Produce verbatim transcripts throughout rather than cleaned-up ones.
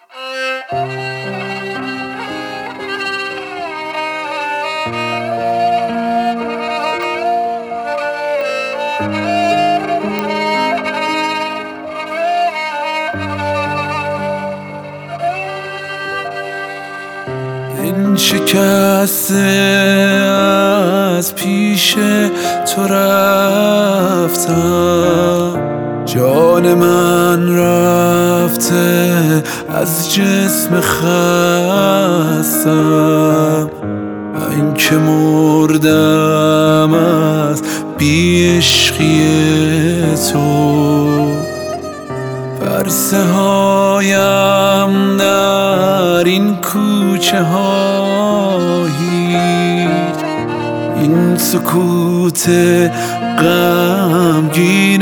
این شکسته از پیش تو رفتم، جان من رفته از جسم خستم. این که مردم از بی عشقی تو، پرسه هایم در این کوچه ها هیچ، این سکوت غمگین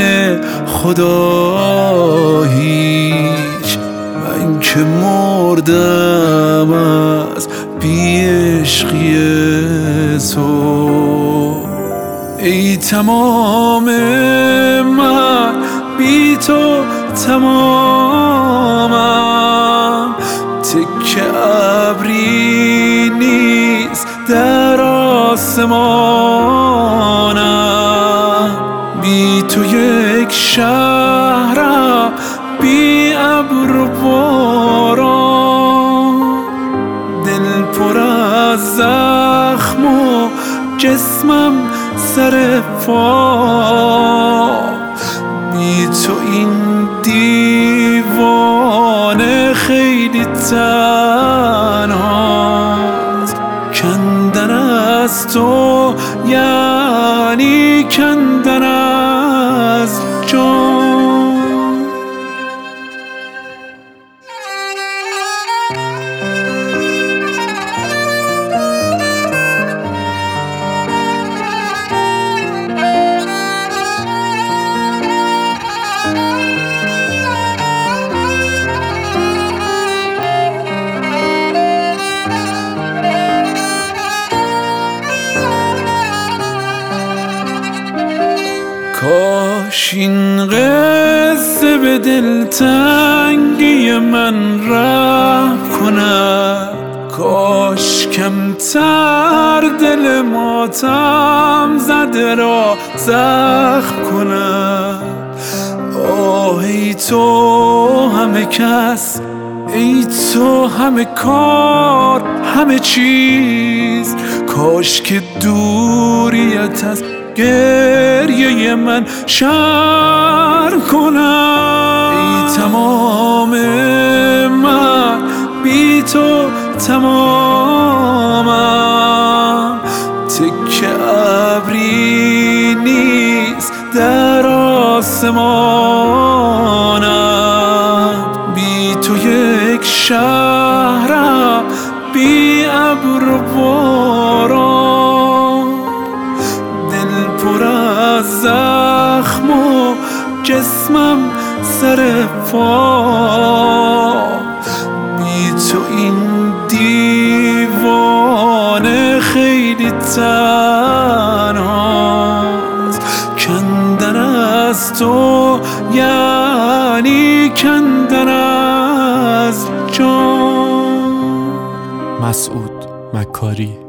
خدا هیچ. من که مردم از بی عشقی تو، ای تمام من بی تو تمامم. تکه ابری نیست در آسمانم، بی تو یک شهرم بی ابر و باران. دل پر از زخم و جسمم سر پا، بی تو این دیوانه خیلی تنهاست. کندن از تو یعنی کندن از جان. کاش این قصه به دلتنگی من رحم کند، کاش کمتر دل ماتم زده را زخم کند. آه ای تو همه کس، ای تو همه کار، همه چیز، کاش که دوریت از گریه من شرم کنم. ای تمام من بی تو تمامم، تکه ابری نیست در آسمانم، بی تو یک شهرم بی ابر و باران. پر از زخم و جسمم سر پا، بی تو این دیوانه خیلی تنهاست. کندن از تو یعنی کندن از جان. مسعود مکاری.